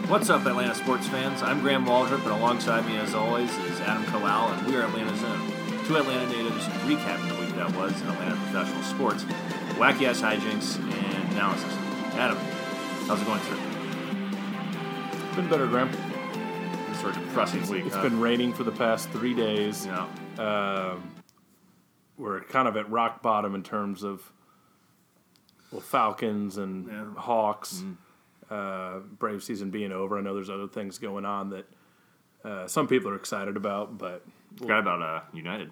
What's up, Atlanta sports fans? I'm Graham Waldrop, and alongside me, as always, is Adam Kowal, and we are Atlanta Zone. Two Atlanta natives recapping the week that was in Atlanta professional sports, wacky-ass hijinks, and analysis. Adam, how's it going, sir? It's been better, Graham. This sort of depressing week. It's been raining for the past 3 days. Yeah. We're kind of at rock bottom in terms of Falcons and Hawks. Brave season being over. I know there's other things going on that some people are excited about, but Forgot about United.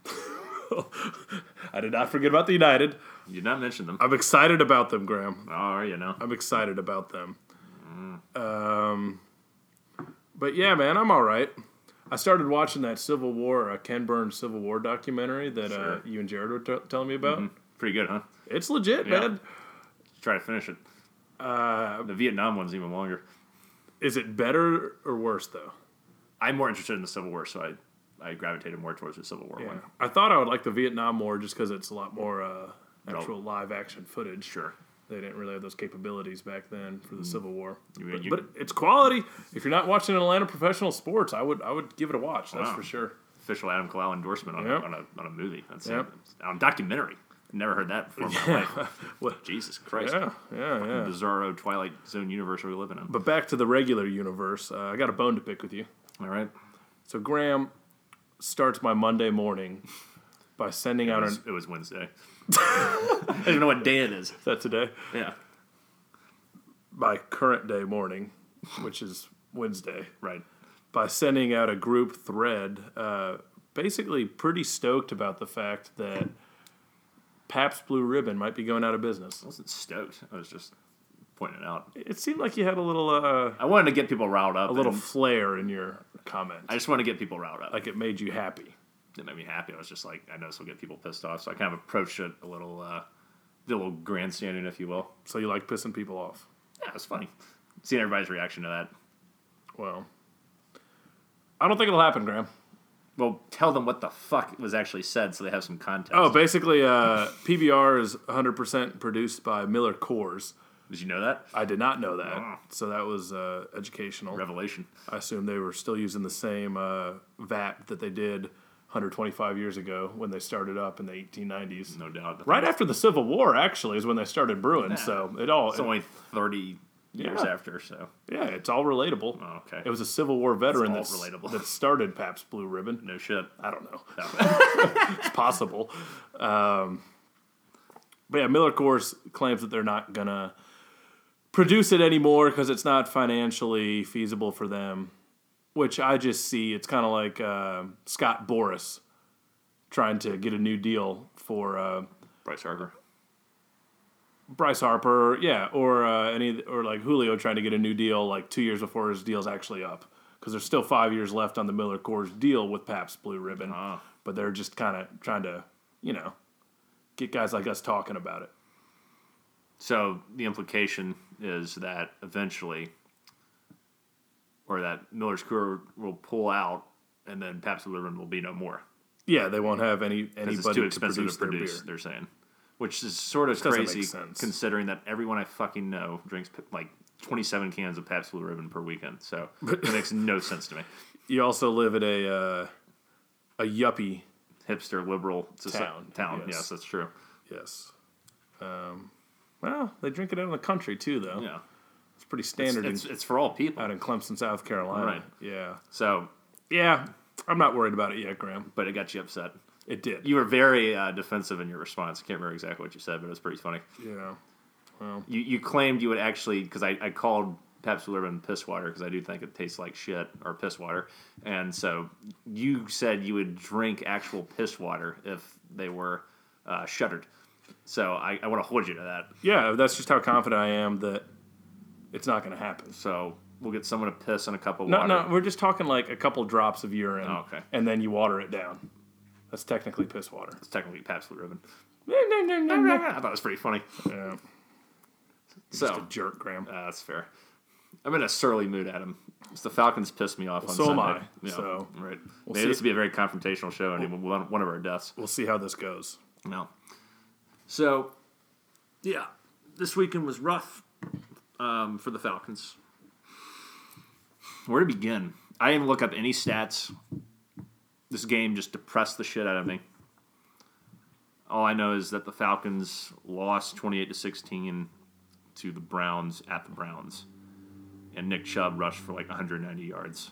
I did not forget about the United. You did not mention them. I'm excited about them, Graham. Oh, are you now? I'm excited about them. But yeah, man, I'm all right. I started watching that Civil War, Ken Burns Civil War documentary that you and Jared were telling me about. Mm-hmm. Pretty good, huh? It's legit, man. Try to finish it. The Vietnam one's even longer. Is it better or worse, though? I'm more interested in the Civil War, so I gravitated more towards the Civil War one. I thought I would like the Vietnam more just because it's a lot more actual live-action footage. Sure. They didn't really have those capabilities back then for the Civil War. You- But it's quality. If you're not watching Atlanta professional sports, I would give it a watch. That's for sure. Official Adam Kowal endorsement on, on a movie. That's Yep. on a documentary. Never heard that before in my life. What? Jesus Christ. Yeah. Bizarro Twilight Zone universe we live in. But back to the regular universe, I got a bone to pick with you. All right. So Graham starts my Monday morning by sending out It was Wednesday. I don't even know what day it is. Is that today? Yeah. By current day morning, which is Wednesday. Right. By sending out a group thread, basically pretty stoked about the fact that Pabst Blue Ribbon might be going out of business. I wasn't stoked. I was just pointing it out. It seemed like you had a little I wanted to get people riled up. a little flair in your comments. I just wanted to get people riled up. Like it made you happy. It made me happy. I was just like, I know this will get people pissed off. So I kind of approached it a little, did a little grandstanding, if you will. So you like pissing people off. Yeah, it was funny. Seeing everybody's reaction to that. Well, I don't think it'll happen, Graham. Well, tell them what the fuck was actually said so they have some context. Oh, basically, PBR is 100% produced by Miller Coors. Did you know that? I did not know that. Oh. So that was educational. Revelation. I assume they were still using the same vat that they did 125 years ago when they started up in the 1890s. No doubt. Right after the Civil War, actually, is when they started brewing. Nah. So It's only 30 years Yeah. after, so. yeah, it's all relatable. Oh, okay. It was a Civil War veteran It's all relatable. that started Pabst Blue Ribbon. No shit. I don't know. No. It's possible. But yeah, Miller Coors claims that they're not going to produce it anymore because it's not financially feasible for them, which I just see. It's kind of like Scott Boras trying to get a new deal for Bryce Harper. Bryce Harper, yeah, or like Julio trying to get a new deal like 2 years before his deal's actually up, because there's still 5 years left on the Miller Coors deal with Pabst Blue Ribbon, but they're just kind of trying to, get guys like us talking about it. So the implication is that eventually, or that Miller's Coors will pull out, and then Pabst Blue Ribbon will be no more. Yeah, they won't have anybody It's too expensive to produce their they're saying. Which is sort of Doesn't crazy make sense. considering that everyone I fucking know drinks like 27 cans of Pabst Blue Ribbon per weekend. So it makes no sense to me. You also live at a yuppie Hipster liberal Town, Yes, that's true. Yes. Well, they drink it out in the country too, though. Yeah. It's pretty standard It's for all people. out in Clemson, South Carolina. Right. Yeah. So, Yeah, I'm not worried about it yet, Graham. but it got you upset. It did. You were very defensive in your response. I can't remember exactly what you said, but it was pretty funny. Yeah. Well, You claimed you would actually, because I called Pabst Blue Ribbon piss water because I do think it tastes like shit or piss water, and so you said you would drink actual piss water if they were shuttered. So I want to hold you to that. yeah, that's just how confident I am that it's not going to happen. So we'll get someone to piss in a cup of No, water. no, we're just talking like a couple drops of urine, Oh, okay. and then you water it down. That's technically piss water. It's technically Pabst Blue Ribbon. Yeah. I thought it was pretty funny. You're just a jerk, Graham. That's fair. I'm in a surly mood, Adam. The Falcons pissed me off on So Sunday. am I. Yeah, So right. we'll Maybe see. this will be a very confrontational show, and one of our deaths. We'll see how this goes. No. So, yeah, this weekend was rough for the Falcons. Where to begin? I didn't look up any stats. This game just depressed the shit out of me. All I know is that the Falcons lost 28-16 to the Browns at the Browns. And Nick Chubb rushed for like 190 yards.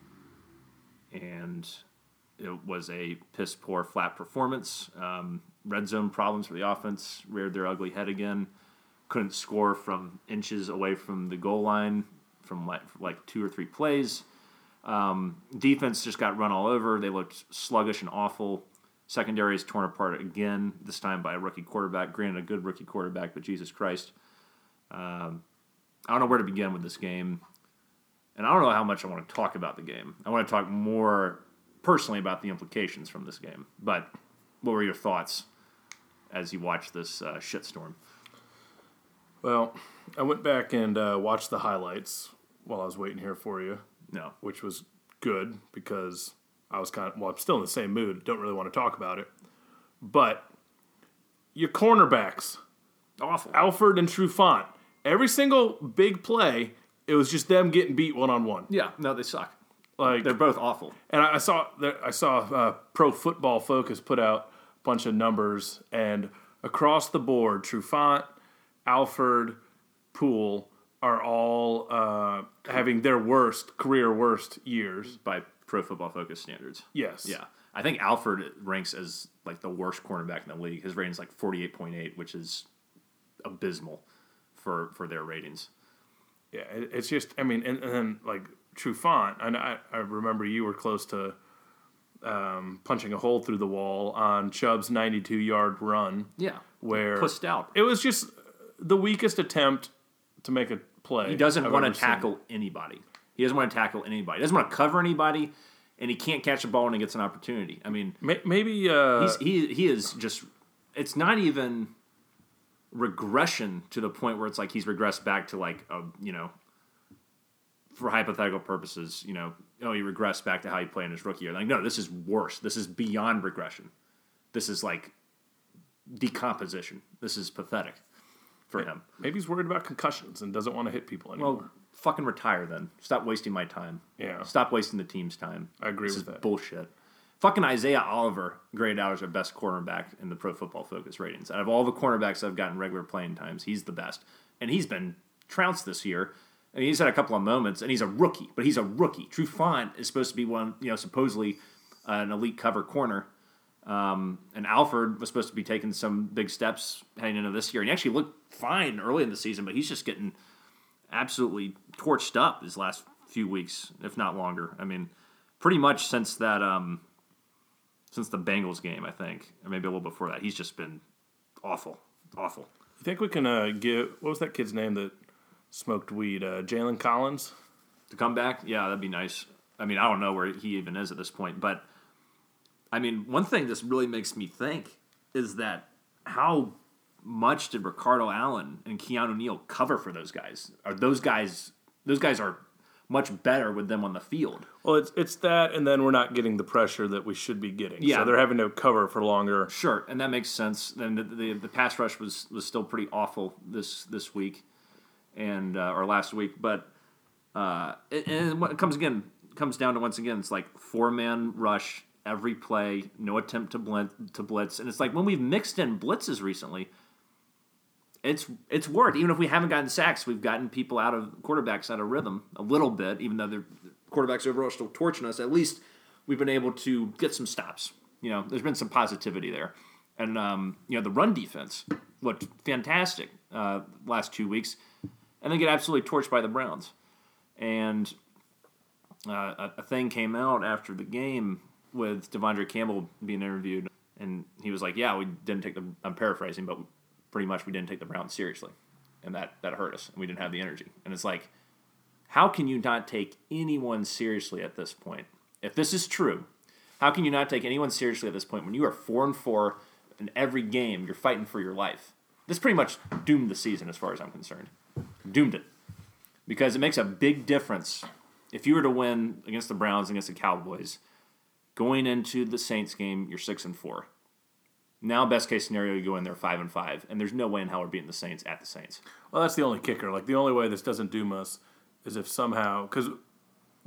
And it was a piss-poor, flat performance. Red zone problems for the offense reared their ugly head again. Couldn't score from inches away from the goal line from like 2 or 3 plays. Defense just got run all over. They looked sluggish and awful. Secondary is torn apart again, this time by a rookie quarterback. Granted, a good rookie quarterback, but Jesus Christ. I don't know where to begin with this game. And I don't know how much I want to talk about the game. I want to talk more personally about the implications from this game. But what were your thoughts as you watched this shitstorm? Well, I went back and watched the highlights while I was waiting here for you. No. Which was good because I was I'm still in the same mood. Don't really want to talk about it. But your cornerbacks, Awful. Alford and Trufant, every single big play, it was just them getting beat one-on-one. Yeah, no, they suck. Like They're both awful. And I saw Pro Football Focus put out a bunch of numbers, and across the board, Trufant, Alford, Poole are all having their career worst years. By Pro Football Focus standards. Yes. Yeah. I think Alford ranks as like the worst cornerback in the league. His rating is like 48.8, which is abysmal for their ratings. Yeah, it's just, I mean, and then like Trufant, and I remember you were close to punching a hole through the wall on Chubb's 92-yard run. Yeah. Where Pussed out. it was just the weakest attempt to make a play. He doesn't I've want to ever tackle anybody. He doesn't want to tackle anybody. He doesn't want to cover anybody, and he can't catch a ball when he gets an opportunity. I mean, maybe he is just. It's not even regression to the point where it's like he's regressed back to like a for hypothetical purposes, he regressed back to how he played in his rookie year. Like, no, this is worse. This is beyond regression. This is like decomposition. This is pathetic for him. Maybe he's worried about concussions and doesn't want to hit people anymore. Well, fucking retire then. Stop wasting my time. Yeah. Stop wasting the team's time. I agree this with is that. Bullshit. Fucking Isaiah Oliver graded out as our best cornerback in the Pro Football Focus ratings. Out of all the cornerbacks I've gotten regular playing times, he's the best. And he's been trounced this year. And he's had a couple of moments, and he's a rookie. But he's a rookie. Trufant is supposed to be one, supposedly an elite cover corner. And Alford was supposed to be taking some big steps heading into this year. And he actually looked fine early in the season, but he's just getting absolutely torched up his last few weeks, if not longer. I mean, pretty much since that, since the Bengals game, I think, or maybe a little before that, he's just been awful. Awful. You think we can what was that kid's name that smoked weed? Jalen Collins? To come back? Yeah, that'd be nice. I mean, I don't know where he even is at this point, but I mean, one thing this really makes me think is that how much did Ricardo Allen and Keanu Neal cover for those guys? Those guys are much better with them on the field. Well, it's that, and then we're not getting the pressure that we should be getting. Yeah. So they're having to cover for longer. Sure, and that makes sense. Then the pass rush was still pretty awful this week, and or last week. But and what comes down to, once again, it's like 4-man rush every play, no attempt to blitz, and it's like when we've mixed in blitzes recently, it's worked. Even if we haven't gotten sacks, we've gotten quarterbacks out of rhythm a little bit. Even though the quarterbacks overall are still torching us, at least we've been able to get some stops. There's been some positivity there, and the run defense looked fantastic last 2 weeks, and then get absolutely torched by the Browns. And a thing came out after the game with Devondre Campbell being interviewed, and he was like, "Yeah, we didn't take I'm paraphrasing, but pretty much we didn't take the Browns seriously, and that hurt us, and we didn't have the energy." And it's like, how can you not take anyone seriously at this point? If this is true, how can you not take anyone seriously at this point when you are 4-4 in every game? You're fighting for your life. This pretty much doomed the season, as far as I'm concerned. Doomed it, because it makes a big difference if you were to win against the Browns, against the Cowboys. Going into the Saints game, you're 6-4. Now, best case scenario, you go in there 5-5, and there's no way in hell we're beating the Saints at the Saints. Well, that's the only kicker. Like, the only way this doesn't doom us is if somehow, because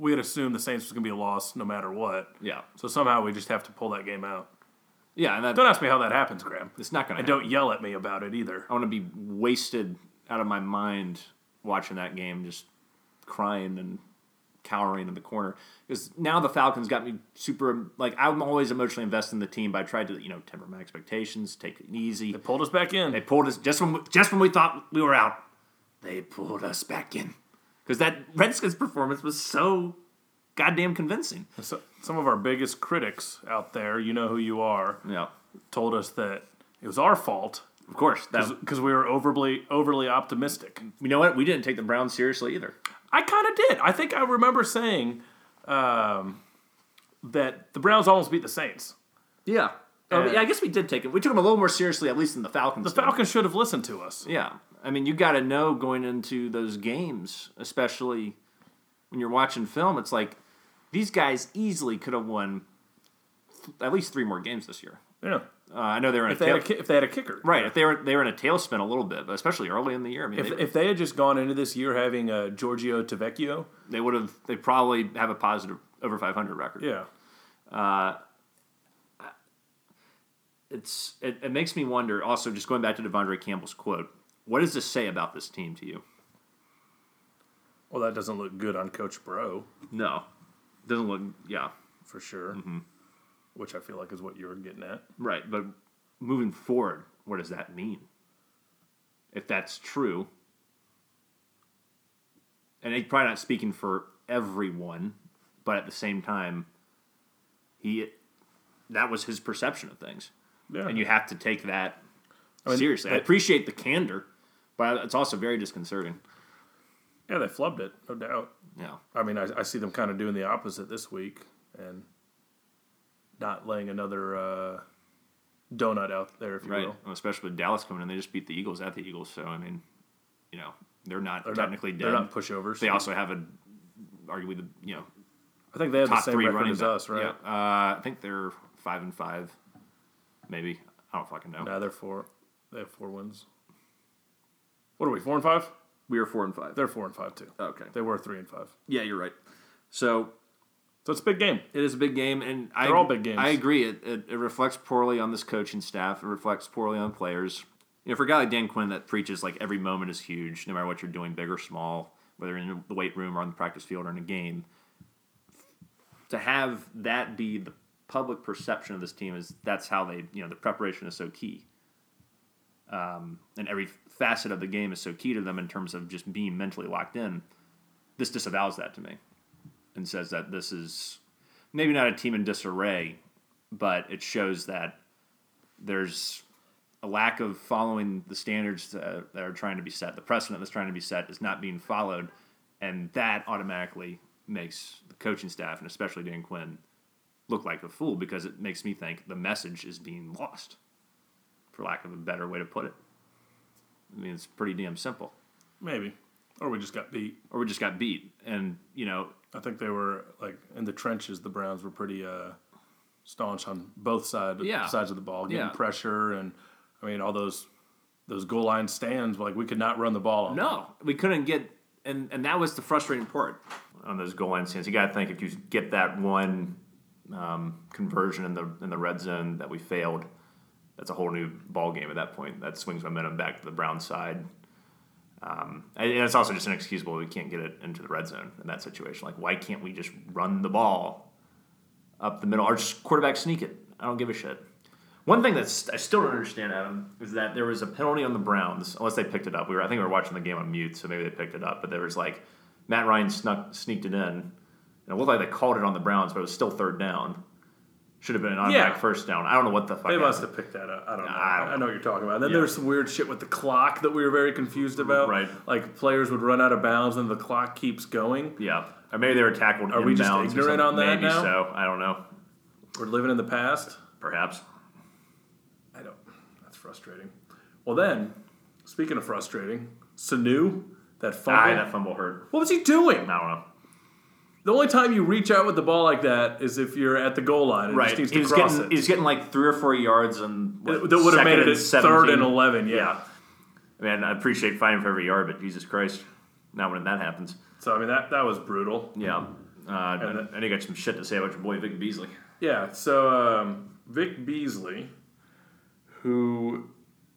we had assumed the Saints was going to be a loss no matter what. Yeah. So somehow we just have to pull that game out. Yeah, and Don't ask me how that happens, Graham. it's not going to And don't yell at me about it either. I want to be wasted out of my mind watching that game, just crying and cowering in the corner. Because now the Falcons got me super, like, I'm always emotionally invested in the team, but I tried to, temper my expectations, take it easy. They pulled us back in. They pulled us, just when we thought we were out, they pulled us back in. Because that Redskins performance was so goddamn convincing. So, some of our biggest critics out there, you know who you are, Yeah. told us that it was our fault Of course. because we were overly optimistic. You know what? We didn't take the Browns seriously either. I kind of did. I think I remember saying that the Browns almost beat the Saints. Yeah. I guess we did take it. We took them a little more seriously, at least than the Falcons. The Falcons should have listened to us. Yeah. I mean, you got to know going into those games, especially when you're watching film, it's like these guys easily could have won at least 3 more games this year. Yeah. I know they were in If they had a kicker. right. If they were in a tailspin a little bit, but especially early in the year. I mean, If they had just gone into this year having a Giorgio Tavecchio. they would have. They probably have a positive over 500 record. Yeah. It makes me wonder. Also, just going back to Devondre Campbell's quote, what does this say about this team to you? Well, that doesn't look good on Coach Bro, No, doesn't look. Yeah, for sure. Mm-hmm. Which I feel like is what you were getting at. right. But moving forward, what does that mean? If that's true, and he's probably not speaking for everyone, but at the same time, that was his perception of things. Yeah. And you have to take that seriously. I appreciate the candor, but it's also very disconcerting. Yeah, they flubbed it, no doubt. Yeah. I mean, I see them kind of doing the opposite this week and not laying another donut out there, if you Right. will. Well, especially with Dallas coming in. They just beat the Eagles at the Eagles. So, I mean, they're not technically dead. They're not pushovers. They also have arguably I think they have the top same 3 record running as back. us, right? Yeah. I think they're 5-5, maybe. I don't fucking know. No, they're 4. They have 4 wins. What are we, 4-5? We are 4-5. They're 4-5 too. Okay. They were 3-5. Yeah, you're right. So it's a big game. it is a big game, and They're all big games. I agree. It reflects poorly on this coaching staff. It reflects poorly on players. For a guy like Dan Quinn that preaches like every moment is huge, no matter what you're doing, big or small, whether in the weight room or on the practice field or in a game, to have that be the public perception of this team is that's how they, the preparation is so key. And every facet of the game is so key to them in terms of just being mentally locked in. This disavows that to me and says that this is maybe not a team in disarray, but it shows that there's a lack of following the standards that are trying to be set. The precedent that's trying to be set is not being followed, and that automatically makes the coaching staff, and especially Dan Quinn, look like a fool because it makes me think the message is being lost, for lack of a better way to put it. I mean, it's pretty damn simple. Maybe. Or we just got beat. Or we just got beat. And, I think they were, like, in the trenches, the Browns were pretty staunch on both sides of the ball, getting pressure and, I mean, all those goal line stands, like, we could not run the ball on them. No, we couldn't get, and that was the frustrating part on those goal line stands. You got to think if you get that one conversion in the red zone that we failed, that's a whole new ball game at that point. That swings momentum back to the Browns side. And it's also just inexcusable we can't get it into the red zone in that situation. Like, why can't we just run the ball up the middle or just quarterback sneak it? I don't give a shit. One thing I still don't understand, Adam, is that there was a penalty on the Browns, unless they picked it up. I think we were watching the game on mute, so maybe they picked it up. But there was like Matt Ryan sneaked it in, and it looked like they called it on the Browns, but it was still third down. Should have been an automatic first down. I don't know what the fuck. They must have picked that up. I don't know. I know what you're talking about. And then there was some weird shit with the clock that we were very confused about. Right. Like players would run out of bounds and the clock keeps going. Yeah. Or maybe they were tackled inbounds. Are we just ignorant on that maybe now? So. I don't know. We're living in the past? Perhaps. That's frustrating. Well then, speaking of frustrating, Sanu, that fumble. That fumble hurt. What was he doing? I don't know. The only time you reach out with the ball like that is if you're at the goal line and just needs to cross it. He's getting like 3 or 4 yards and that would have made it at 3rd and 11. Yeah. Man, I appreciate fighting for every yard, but Jesus Christ, not when that happens. So I mean that was brutal. Yeah. And you got some shit to say about your boy Vic Beasley. Yeah, so Vic Beasley, who,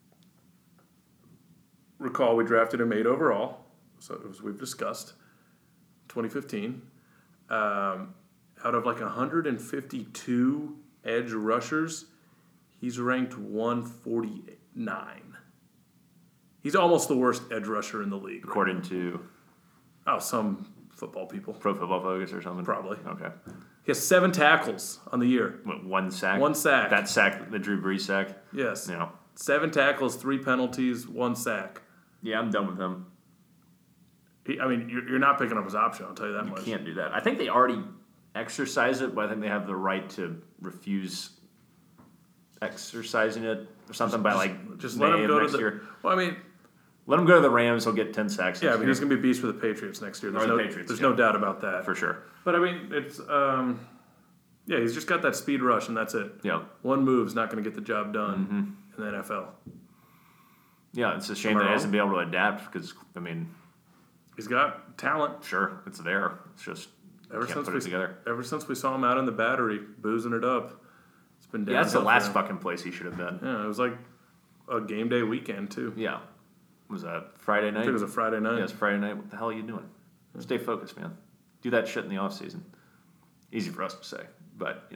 recall we drafted him 8 overall, so as we've discussed, 2015. Out of like 152 edge rushers, he's ranked 149. He's almost the worst edge rusher in the league. According to some football people. Pro Football Focus or something? Probably. Okay. He has 7 tackles on the year. What, 1 sack? 1 sack. That sack, the Drew Brees sack? Yes. Yeah. 7 tackles, 3 penalties, 1 sack. Yeah, I'm done with him. You're not picking up his option, I'll tell you that much. Can't do that. I think they already exercise it, but I think they have the right to refuse exercising it or something by like just May let him go next to the year. Well, Let him go to the Rams. He'll get 10 sacks. yeah, next but year. he's going to be a beast with the Patriots next year. There's no doubt about that. For sure. But it's he's just got that speed rush and that's it. Yeah. One move's not going to get the job done in the NFL. Yeah, it's a shame that he hasn't been able to adapt because He's got talent. sure, it's there. It's just can't put it together. Ever since we saw him out in the Battery boozing it up, it's been downhill. Yeah, that's the for last him. fucking place he should have been. Yeah, it was like a game day weekend too. Yeah. Was that Friday night? I think it was a Friday night. Yeah, it's Friday night. What the hell are you doing? Stay focused, man. Do that shit in the off season. Easy for us to say, but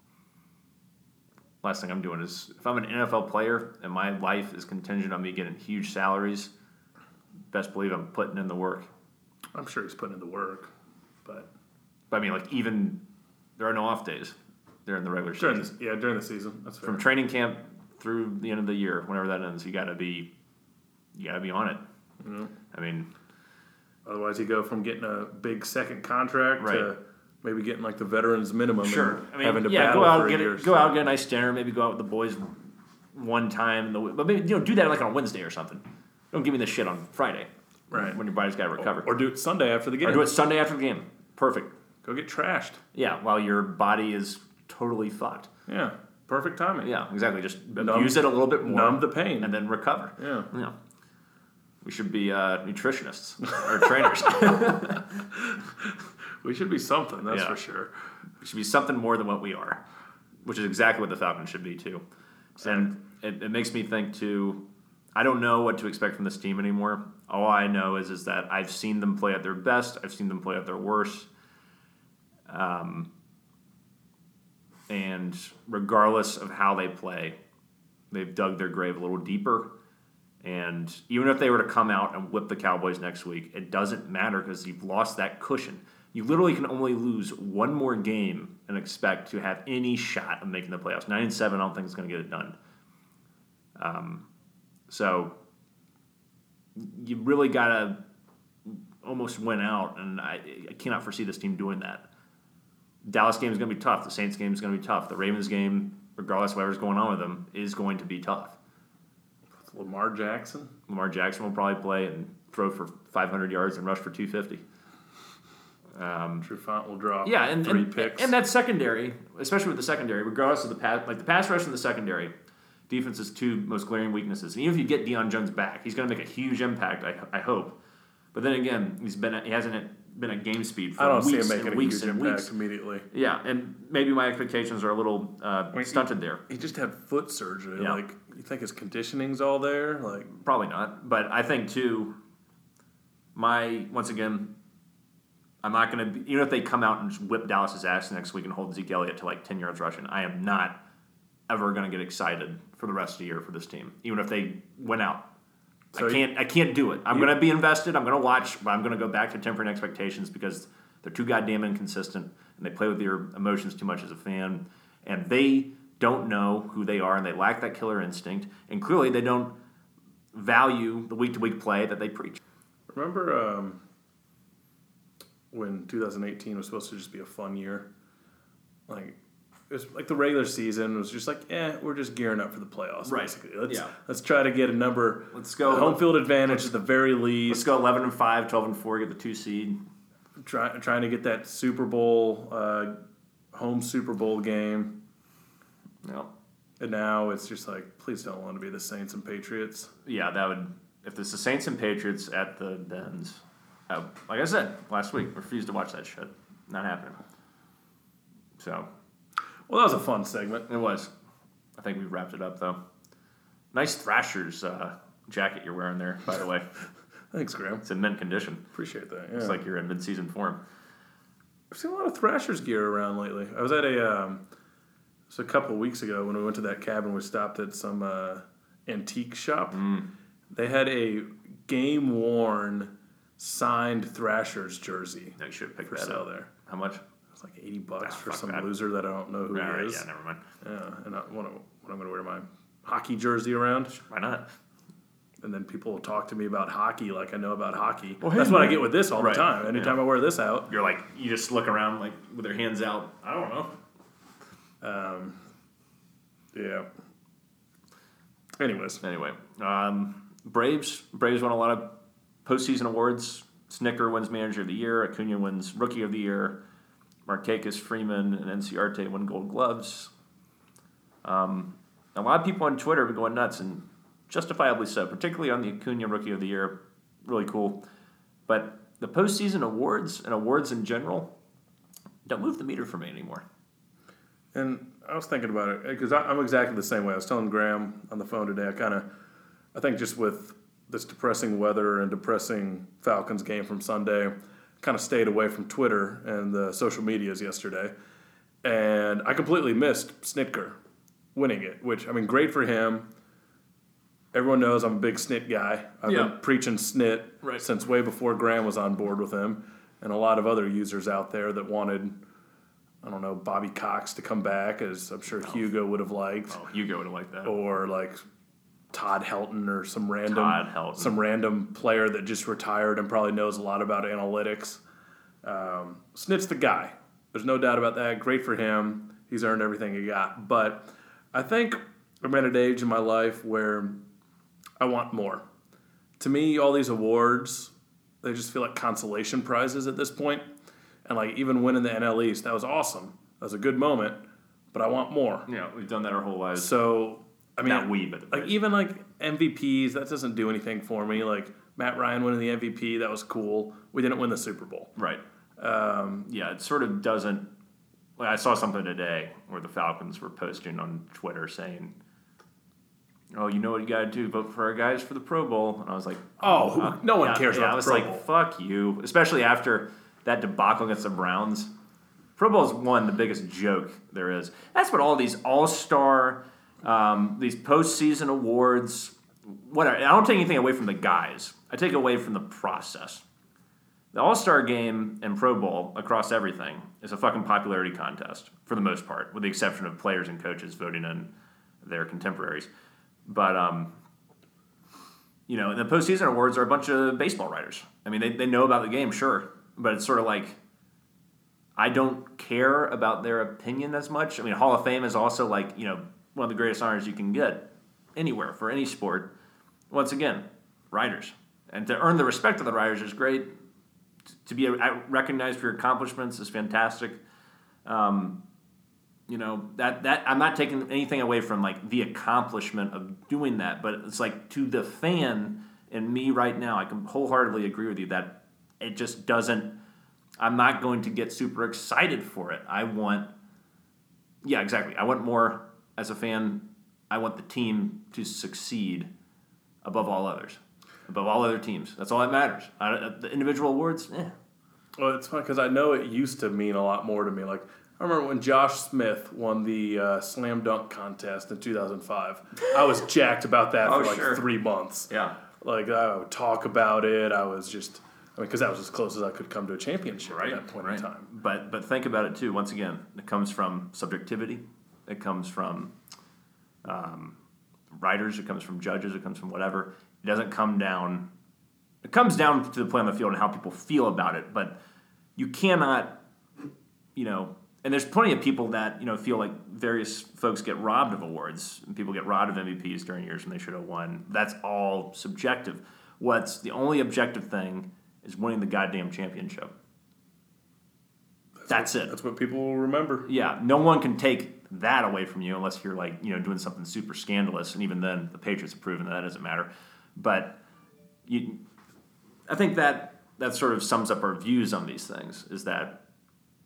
last thing I'm doing is if I'm an NFL player and my life is contingent on me getting huge salaries, best believe I'm putting in the work. I'm sure he's putting in the work, but even there are no off days during the regular season. During the season. That's fair. From training camp through the end of the year, whenever that ends, you got to be on it. Mm-hmm. Otherwise, you go from getting a big second contract to maybe getting like the veterans minimum. Sure. And having to battle go out for get a year. Go out, get a nice dinner. Maybe go out with the boys one time. But maybe do that like on a Wednesday or something. Don't give me this shit on Friday. Right. When your body's got to recover. Or do it Sunday after the game. Or do it Sunday after the game. Perfect. Go get trashed. Yeah, while your body is totally fucked. Yeah. Perfect timing. Yeah, exactly. Just use it a little bit more. Numb the pain. And then recover. Yeah. We should be nutritionists or trainers. We should be something, that's for sure. We should be something more than what we are, which is exactly what the Falcons should be, too. And it makes me think, too, I don't know what to expect from this team anymore. All I know is that I've seen them play at their best. I've seen them play at their worst. And regardless of how they play, they've dug their grave a little deeper. And even if they were to come out and whip the Cowboys next week, it doesn't matter because you've lost that cushion. You literally can only lose one more game and expect to have any shot of making the playoffs. 9-7, I don't think it's going to get it done. So you really got to almost win out, and I cannot foresee this team doing that. Dallas game is going to be tough. The Saints game is going to be tough. The Ravens game, regardless of whatever's going on with them, is going to be tough. Lamar Jackson will probably play and throw for 500 yards and rush for 250. Trufant will drop 3 picks. And that secondary, especially with the secondary, regardless of the pass rush and the secondary, defense's 2 most glaring weaknesses. And even if you get Deion Jones back, he's going to make a huge impact, I hope. But then again, he hasn't been at game speed for weeks and weeks. I don't see him making a huge impact immediately. Yeah, and maybe my expectations are a little stunted there. He just had foot surgery. Yeah. You think his conditioning's all there? Probably not. But I think, too, once again, I'm not going to – even if they come out and just whip Dallas' ass next week and hold Zeke Elliott to 10 yards rushing, I am not ever going to get excited for the rest of the year for this team, even if they went out. So I can't do it. I'm going to be invested. I'm going to watch, but I'm going to go back to tempering expectations because they're too goddamn inconsistent and they play with your emotions too much as a fan. And they don't know who they are and they lack that killer instinct. And clearly they don't value the week-to-week play that they preach. Remember when 2018 was supposed to just be a fun year? It was like the regular season was just we're just gearing up for the playoffs, basically. Let's try to get a number. Let's go home field advantage at the very least. Let's go 11-5, 12-4, get the 2 seed. Trying to get that Super Bowl, home Super Bowl game. Yep. And now it's just please don't want to be the Saints and Patriots. Yeah, that would. If it's the Saints and Patriots at the Dens, like I said last week, refuse to watch that shit. Not happening. So. Well, that was a fun segment. It was. I think we wrapped it up, though. Nice Thrashers jacket you're wearing there, by the way. Thanks, Graham. It's in mint condition. Appreciate that. Yeah. It's like you're in mid-season form. I've seen a lot of Thrashers gear around lately. I was at a couple of weeks ago when we went to that cabin. We stopped at some antique shop. They had a game-worn signed Thrashers jersey No, you should have picked for that sale up. there. How much? It was like $80 for fuck some that. loser that I don't know who he is. Yeah, never mind. Yeah, and when I'm going to wear my hockey jersey around. Why not? And then people will talk to me about hockey like I know about hockey. Well, hey, that's what I man. get with this all Right. the time. Anytime Yeah. I wear this out. You're like, you just look around like with your hands out. I don't know. Yeah. Anyways. Anyway, Braves won a lot of postseason awards. Snicker wins Manager of the Year. Acuna wins Rookie of the Year. Markakis, Freeman, and Enciarte win Gold Gloves. A lot of people on Twitter have been going nuts, and justifiably so, particularly on the Acuna Rookie of the Year. Really cool. But the postseason awards and awards in general don't move the meter for me anymore. And I was thinking about it because I'm exactly the same way. I was telling Graham on the phone today. I think just with this depressing weather and depressing Falcons game from Sunday, kind of stayed away from Twitter and the social medias yesterday. And I completely missed Snitker winning it, which, I mean, great for him. Everyone knows I'm a big Snit guy. I've been preaching Snit since way before Graham was on board with him, and a lot of other users out there that wanted, I don't know, Bobby Cox to come back, as I'm sure Hugo would have liked. Oh, Hugo would have liked that. Or like Todd Helton or some random player that just retired and probably knows a lot about analytics. Snit's the guy. There's no doubt about that. Great for him. He's earned everything he got. But I think I'm at an age in my life where I want more. To me, all these awards, they just feel like consolation prizes at this point. And like even winning the NL East, that was awesome. That was a good moment. But I want more. Yeah, we've done that our whole lives. So, I mean, not we, but like even like MVPs, that doesn't do anything for me. Like Matt Ryan winning the MVP, that was cool. We didn't win the Super Bowl. Right. Yeah, it sort of doesn't. Like I saw something today where the Falcons were posting on Twitter saying, "Oh, you know what you got to do? Vote for our guys for the Pro Bowl." And I was like, no one cares about I was the Pro like, Bowl. "Fuck you!" Especially after that debacle against the Browns. Pro Bowl is one, the biggest joke there is. That's what all these all-star, these postseason awards, whatever. I don't take anything away from the guys. I take away from the process. The All-Star Game and Pro Bowl across everything is a fucking popularity contest for the most part, with the exception of players and coaches voting in their contemporaries. But, the postseason awards are a bunch of baseball writers. I mean, they know about the game, sure, but it's sort of like I don't care about their opinion as much. I mean, Hall of Fame is also like, one of the greatest honors you can get anywhere for any sport. Once again, writers. And to earn the respect of the writers is great. To be recognized for your accomplishments is fantastic. That I'm not taking anything away from like the accomplishment of doing that, but it's like to the fan and me right now, I can wholeheartedly agree with you that it just doesn't. I'm not going to get super excited for it. I want more as a fan. I want the team to succeed above all others. Above all other teams. That's all that matters. The individual awards, Well, it's funny because I know it used to mean a lot more to me. Like, I remember when Josh Smith won the slam dunk contest in 2005. I was jacked about that for 3 months. Yeah. Like, I would talk about it. I was just, because that was as close as I could come to a championship at that point in time. But think about it, too. Once again, it comes from subjectivity. It comes from writers. It comes from judges. It comes from whatever. It doesn't come down. It comes down to the play on the field and how people feel about it. But you cannot, and there's plenty of people that feel like various folks get robbed of awards and people get robbed of MVPs during years when they should have won. That's all subjective. What's the only objective thing is winning the goddamn championship. That's it. That's what people will remember. Yeah, no one can take that away from you unless you're like doing something super scandalous, and even then the Patriots have proven that doesn't matter. But I think that sort of sums up our views on these things. Is that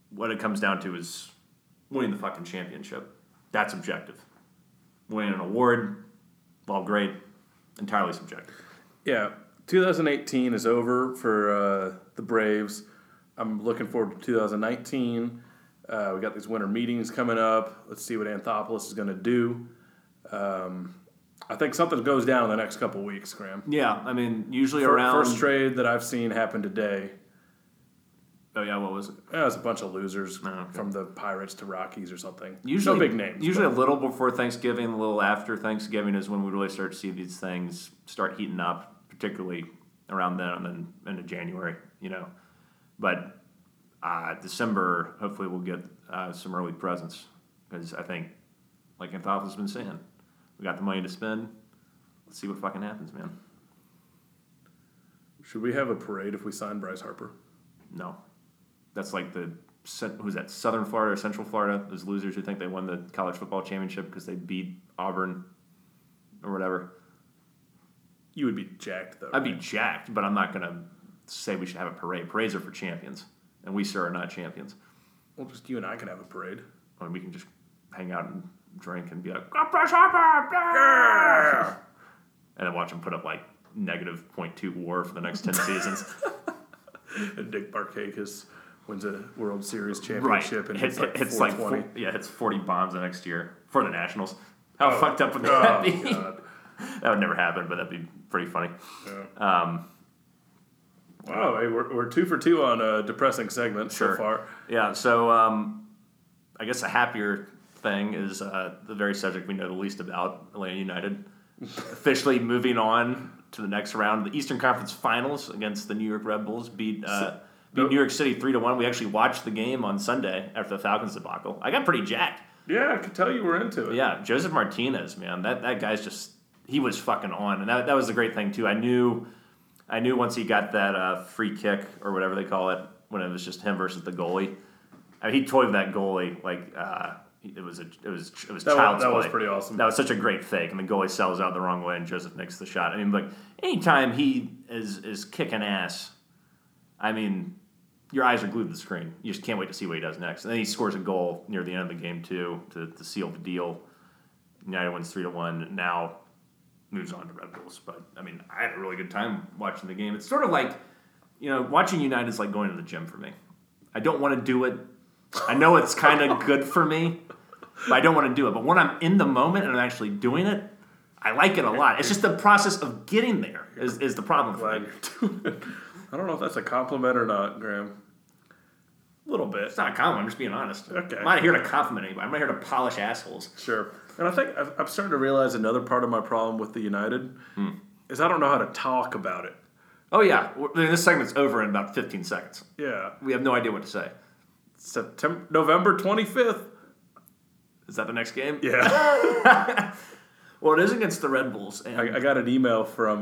what it comes down to is winning the fucking championship. That's objective. Winning an award, well, great, entirely subjective. Yeah, 2018 is over for the Braves. I'm looking forward to 2019. We got these winter meetings coming up. Let's see what Anthopoulos is going to do. I think something goes down in the next couple weeks, Graham. Yeah, I mean, usually around... First trade that I've seen happen today. Oh, yeah, what was it? It was a bunch of losers okay. from the Pirates to Rockies or something. Usually, no big names. Usually a little before Thanksgiving, a little after Thanksgiving is when we really start to see these things start heating up, particularly around then and then into January, But December, hopefully we'll get some early presents because I think, like Anthopoulos has been saying, we got the money to spend. Let's see what fucking happens, man. Should we have a parade if we sign Bryce Harper? No. That's like who's that, Southern Florida or Central Florida? Those losers who think they won the college football championship because they beat Auburn or whatever. You would be jacked, though. I'd be jacked, but I'm not going to say we should have a parade. Parades are for champions, and we, sir, are not champions. Well, just you and I can have a parade. I mean, we can just hang out and drink and be like, "Go Bryce Harper!" Yeah! And then watch them put up like -0.2 WAR for the next 10 seasons. And Dick Barkakis wins a World Series championship and hits like hits 420. hits 40 bombs the next year for the Nationals. How fucked up would that be? God. That would never happen, but that'd be pretty funny. Yeah. Wow, hey, we're 2 for 2 on depressing segments so far. Yeah, so I guess a happier thing is the very subject we know the least about, Atlanta United, officially moving on to the next round. The Eastern Conference Finals against the New York Red Bulls beat New York City 3-1. We actually watched the game on Sunday after the Falcons debacle. I got pretty jacked. Yeah, I could tell you were into it. Yeah, Joseph Martinez, man, that guy's just, he was fucking on, and that was the great thing too. I knew once he got that free kick or whatever they call it, when it was just him versus the goalie. I mean, he toyed that goalie like it was child's play. That was pretty awesome. That was such a great fake, and the goalie sells out the wrong way, and Joseph nicks the shot. I mean, like anytime he is kicking ass, I mean, your eyes are glued to the screen. You just can't wait to see what he does next. And then he scores a goal near the end of the game too to seal the deal. United wins 3-1. Now moves on to Red Bulls. But I mean, I had a really good time watching the game. It's sort of like, watching United is like going to the gym for me. I don't want to do it. I know it's kind of good for me, but I don't want to do it. But when I'm in the moment and I'm actually doing it, I like it a lot. It's just the process of getting there is the problem for me. I don't know if that's a compliment or not, Graham. A little bit. It's not a compliment. I'm just being honest. Okay. I'm not here to compliment anybody. I'm not here to polish assholes. Sure. And I think I'm starting to realize another part of my problem with the United is I don't know how to talk about it. Oh, yeah. This segment's over in about 15 seconds. Yeah. We have no idea what to say. November 25th. Is that the next game? Yeah. Well, it is against the Red Bulls. And I got an email from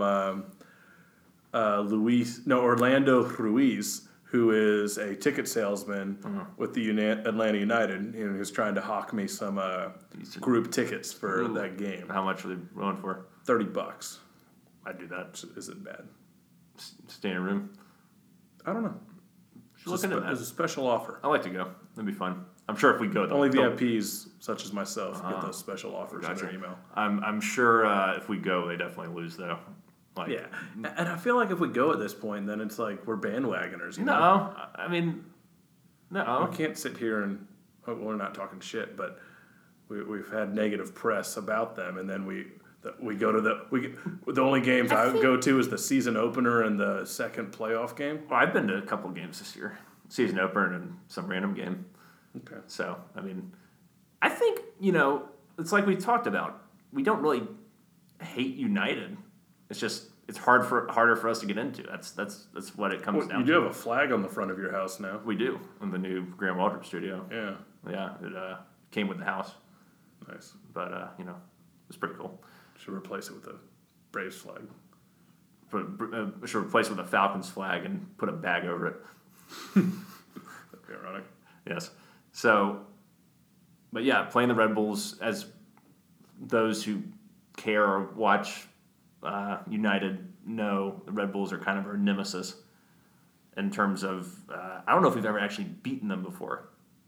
Orlando Ruiz, who is a ticket salesman with the Atlanta United, and he was trying to hawk me some group tickets for that game. How much are they going for? $30. I'd do that. Isn't bad. Stay in a room? I don't know. Look into that. It's a special offer. I like to go. That'd be fun. I'm sure if we go, only VIPs such as myself get those special offers in their email. I'm sure if we go, they definitely lose though. Like, yeah, and I feel like if we go at this point, then it's like we're bandwagoners. No, I mean, no. We can't sit here and we're not talking shit, but we've had negative press about them, and then we go to the only games I go to is the season opener and the second playoff game. Well, I've been to a couple games this year, season opener and some random game. Okay. So I mean, I think it's like we talked about. We don't really hate United. It's just it's harder for us to get into. That's what it comes down to. You do have a flag on the front of your house now. We do in the new Graham Waldrop studio. Yeah. It came with the house. Nice. But it's pretty cool. Should replace it with a Braves flag. Should replace it with a Falcons flag and put a bag over it. That'd be ironic. Yes. So, but yeah, playing the Red Bulls, as those who care or watch United know, the Red Bulls are kind of our nemesis in terms of, I don't know if we've ever actually beaten them before.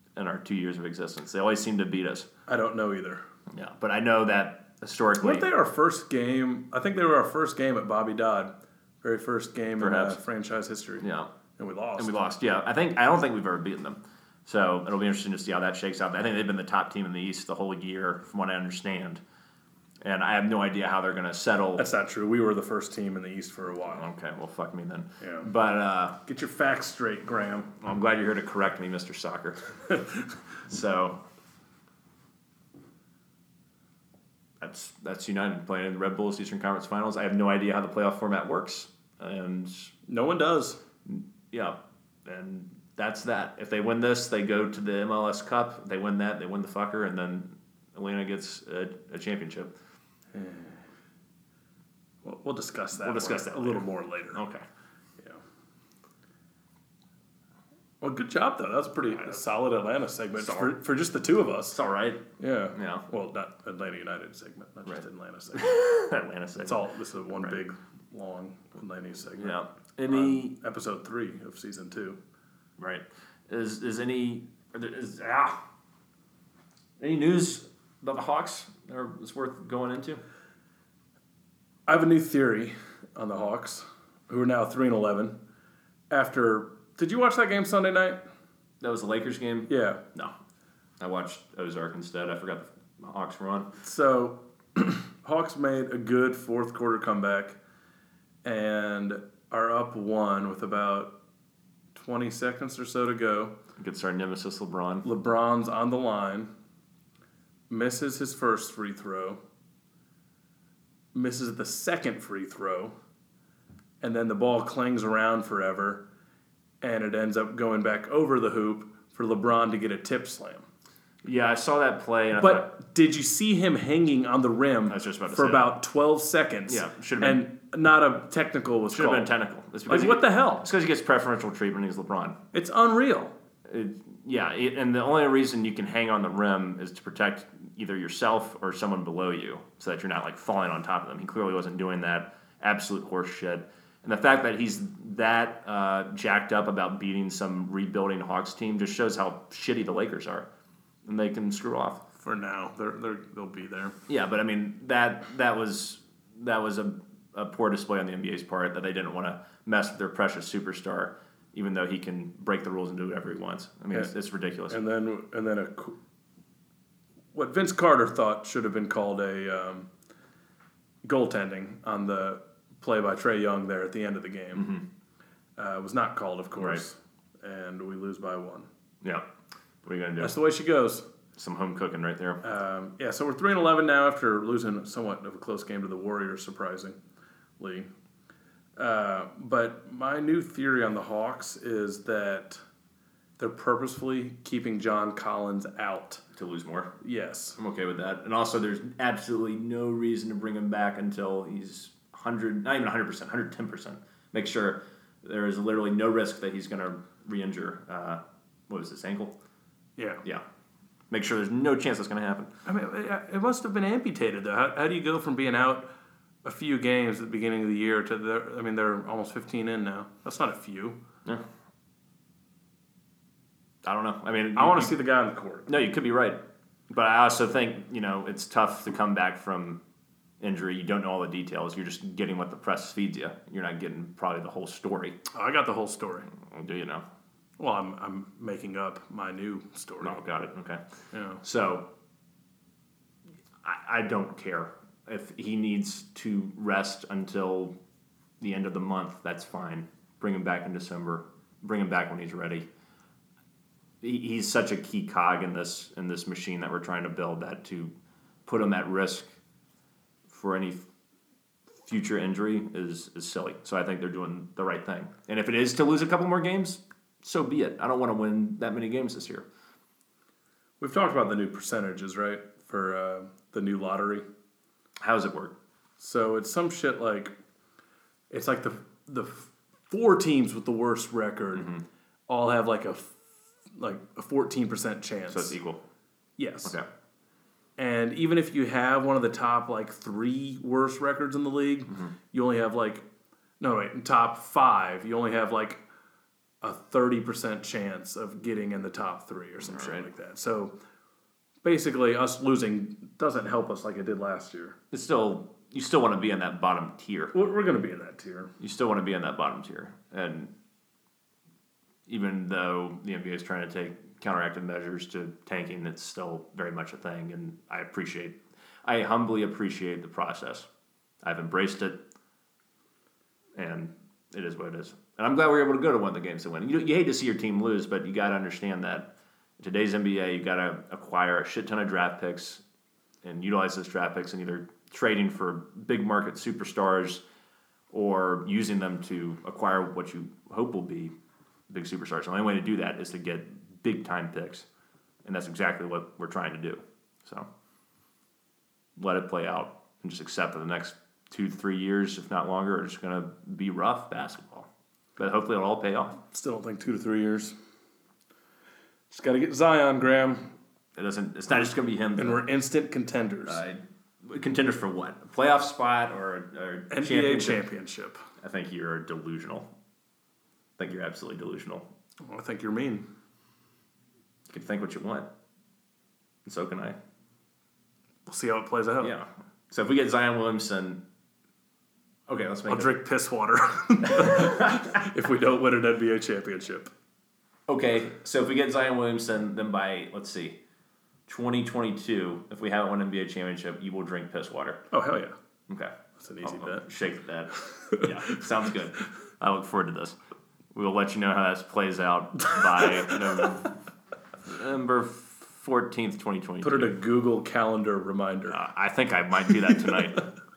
in our 2 years of existence. They always seem to beat us. I don't know either. Yeah, but I know that historically. Weren't they our first game? I think they were our first game at Bobby Dodd. Very first game Perhaps. in franchise history. Yeah. And we lost. Yeah. I don't think we've ever beaten them. So it'll be interesting to see how that shakes out. I think they've been the top team in the East the whole year, from what I understand. And I have no idea how they're going to settle. That's not true. We were the first team in the East for a while. Okay, well, fuck me then. Yeah. But Get your facts straight, Graham. I'm glad you're here to correct me, Mr. Soccer. So that's United playing in the Red Bulls Eastern Conference Finals. I have no idea how the playoff format works, and no one does. Yeah, and that's that. If they win this, they go to the MLS Cup. They win that, they win the fucker, and then Atlanta gets a championship. We'll discuss that. We'll discuss that a little more later. Okay. Yeah. Well, good job though. That was a pretty solid Atlanta segment for just the two of us. It's all right. Yeah. Yeah. Well, not Atlanta United segment, not just Right. Atlanta segment. Atlanta segment. It's all. This is one big, long Atlanta segment. Yeah. Any episode 3 of season 2. right? Is any any news about the Hawks that's worth going into? I have a new theory on the Hawks, who are now 3-11. After, did you watch that game Sunday night? That was the Lakers game? Yeah. No. I watched Ozark instead. I forgot the Hawks were on. So, Hawks made a good fourth quarter comeback and are up 1 with about 20 seconds or so to go. Against our nemesis, LeBron. LeBron's on the line, misses his first free throw, misses the second free throw, and then the ball clings around forever, and it ends up going back over the hoop for LeBron to get a tip slam. Yeah, I saw that play. And But did you see him hanging on the rim I was just about to for say about 12 seconds? Yeah, should have been. And not a technical was should have called. been technical. It's Like, because what the hell? It's because he gets preferential treatment. He's LeBron. It's unreal. And the only reason you can hang on the rim is to protect either yourself or someone below you, so that you're not like falling on top of them. He clearly wasn't doing that. Absolute horse shit. And the fact that he's that jacked up about beating some rebuilding Hawks team just shows how shitty the Lakers are, and they can screw off. For now, they'll be there. Yeah, but I mean that was a poor display on the NBA's part, that they didn't want to mess with their precious superstar, even though he can break the rules and do whatever he wants. I mean, it's ridiculous. And then what Vince Carter thought should have been called a goaltending on the play by Trae Young there at the end of the game was not called, of course, and we lose by 1. Yeah, what are you gonna do? That's the way she goes. Some home cooking right there. So we're 3-11 now after losing somewhat of a close game to the Warriors, surprisingly. But my new theory on the Hawks is that they're purposefully keeping John Collins out. To lose more. Yes. I'm okay with that. And also, there's absolutely no reason to bring him back until he's 100, not even 100%, 110%. Make sure there is literally no risk that he's going to re-injure, what was this, ankle? Yeah. Yeah. Make sure there's no chance that's going to happen. I mean, it must have been amputated, though. How do you go from being out a few games at the beginning of the year to they're almost 15 in now. That's not a few. Yeah. I don't know. I mean, I want to see the guy on the court. No, you could be right. But I also think, it's tough to come back from injury. You don't know all the details. You're just getting what the press feeds you. You're not getting probably the whole story. Oh, I got the whole story. Do you know? Well, I'm making up my new story. Oh, got it. Okay. Yeah. So, I don't care. If he needs to rest until the end of the month, that's fine. Bring him back in December. Bring him back when he's ready. He's such a key cog in this machine that we're trying to build, that to put him at risk for any future injury is silly. So I think they're doing the right thing. And if it is to lose a couple more games, so be it. I don't want to win that many games this year. We've talked about the new percentages, right, for the new lottery. How does it work? So it's some shit like, it's like the 4 teams with the worst record all have like a 14% chance. So it's equal. Yes. Okay. And even if you have one of the top 3 worst records in the league, you only have top 5. You only have a 30% chance of getting in the top 3 or some shit Right. like that. So basically, us losing doesn't help us like it did last year. It's still, you still want to be in that bottom tier. We're going to be in that tier. You still want to be in that bottom tier. And even though the NBA is trying to take counteractive measures to tanking, it's still very much a thing. And I humbly appreciate the process. I've embraced it, and it is what it is. And I'm glad we were able to go to one of the games to win. You hate to see your team lose, but you got to understand that in today's NBA, you got to acquire a shit ton of draft picks and utilize those draft picks and either trading for big market superstars or using them to acquire what you hope will be big superstars. The only way to do that is to get big time picks, and that's exactly what we're trying to do. So let it play out and just accept that the next 2-3 years, if not longer, are just going to be rough basketball. But hopefully it'll all pay off. Still don't think 2 to 3 years. Just got to get Zion, Graham. It's not just going to be him. And we're instant contenders. Contenders for what? A playoff spot or a NBA championship. I think you're delusional. I think you're absolutely delusional. Oh, I think you're mean. You can think what you want. And so can I. We'll see how it plays out. Yeah. So if we get Zion Williamson, okay, let's make I'll drink piss water if we don't win an NBA championship. Okay, so if we get Zion Williamson, then by, let's see, 2022, if we haven't won an NBA championship, you will drink piss water. Oh, hell yeah. Okay. That's an easy bet. Shake that. Yeah, sounds good. I look forward to this. We will let you know how that plays out by November 14th, 2022. Put it a Google Calendar reminder. I think I might do that tonight.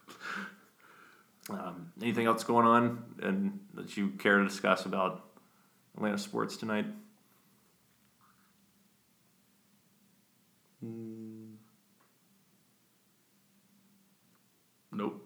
Anything else going on and that you care to discuss about Atlanta sports tonight? Nope.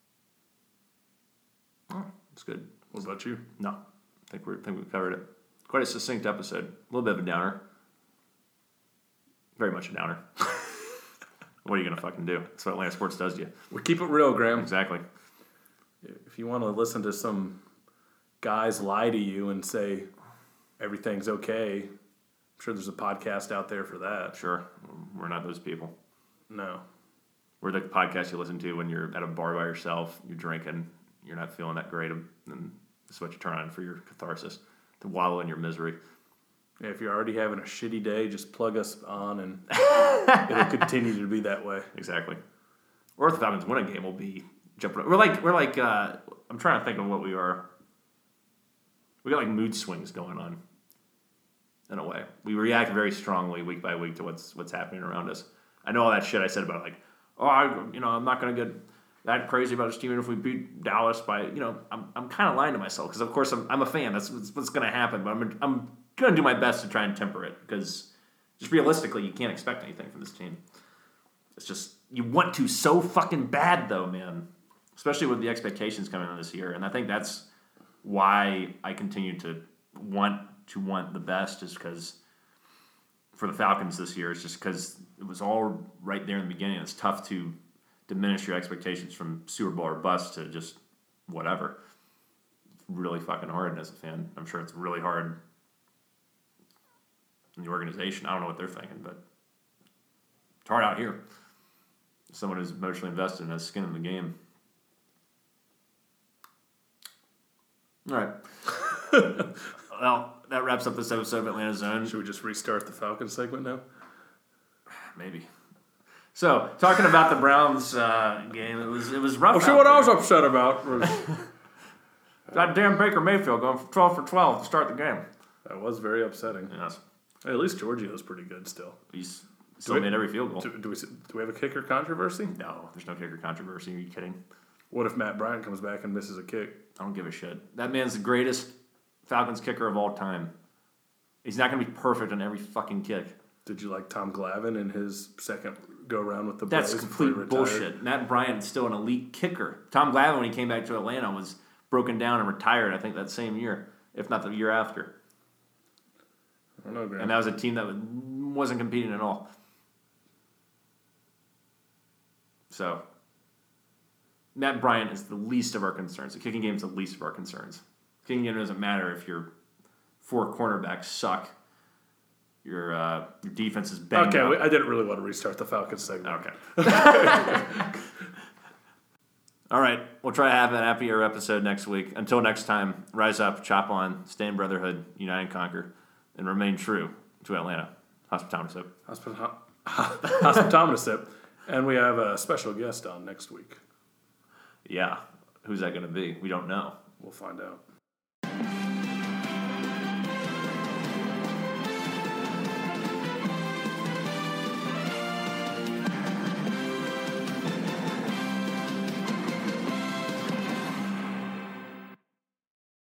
Oh, that's good. What about you? No, I think we covered it. Quite a succinct episode. A little bit of a downer. Very much a downer. What are you gonna fucking do? That's what Atlanta sports does to you. We keep it real, Graham. Exactly. If you want to listen to some guys lie to you and say everything's okay, I'm sure there's a podcast out there for that. Sure, we're not those people. No. We're the podcast you listen to when you're at a bar by yourself, you're drinking, you're not feeling that great, and that's what you turn on for your catharsis, to wallow in your misery. Yeah, if you're already having a shitty day, just plug us on and it'll continue to be that way. Exactly. Or if the Falcons win a game, we'll be jumping. We're like. I'm trying to think of what we are. We got like mood swings going on. In a way, we react very strongly week by week to what's happening around us. I know all that shit I said about I'm not going to get that crazy about this team, and if we beat Dallas by, I'm kind of lying to myself because of course I'm a fan. That's what's going to happen, but I'm going to do my best to try and temper it because just realistically, you can't expect anything from this team. It's just you want to so fucking bad though, man. Especially with the expectations coming in this year, and I think that's why I continue to want the best, is because for the Falcons this year, it's just because it was all right there in the beginning. It's tough to diminish your expectations from Super Bowl or bust to just whatever. It's really fucking hard as a fan. I'm sure it's really hard in the organization. I don't know what they're thinking, but it's hard out here. Someone who's emotionally invested and has skin in the game. All right. Well, that wraps up this episode of Atlanta Zone. Should we just restart the Falcons segment now? Maybe. So, talking about the Browns game, it was rough. Oh, sure. What I was upset about was goddamn Baker Mayfield going for 12 for 12 to start the game. that was very upsetting. Yes, Hey, at least Giorgio's pretty good still. he's still made every field goal. Do we have a kicker controversy? No, there's no kicker controversy. Are you kidding? What if Matt Bryant comes back and misses a kick? I don't give a shit. That man's the greatest Falcons kicker of all time. He's not going to be perfect on every fucking kick. Did you like Tom Glavine in his second go around with the That's Braves before he complete retired? bullshit. Matt Bryant's still an elite kicker. Tom Glavine, when he came back to Atlanta, was broken down and retired, I think, that same year, if not the year after. I don't know, Graham. And that was a team that wasn't competing at all. So, Matt Bryant is the least of our concerns. The kicking game is the least of our concerns. The kicking game doesn't matter if you're 4 cornerbacks suck. Your defense is banged Okay, up. I didn't really want to restart the Falcons segment. Okay. All right. We'll try to have an happier episode next week. Until next time, rise up, chop on, stay in brotherhood, unite and conquer, and remain true to Atlanta. Hospitometer. Hospitometer. And we have a special guest on next week. Yeah. Who's that going to be? We don't know. We'll find out.